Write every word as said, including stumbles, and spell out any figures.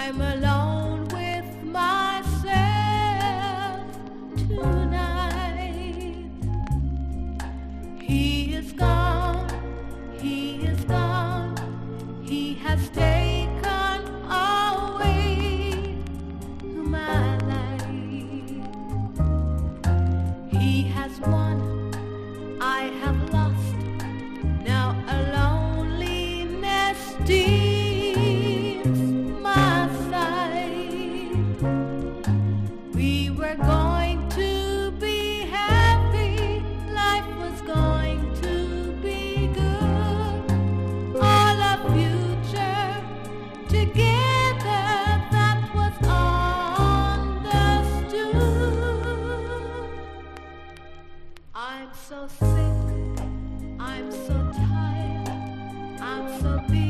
I'm alone with myself tonight. He is gone, he is gone, he has taken away my life. He has won, I have lost, now a loneliness dims my sight. We were going to be happy, life was going to be good, all our future together, that was understood. I'm so sick, I'm so tired, I'm so busy.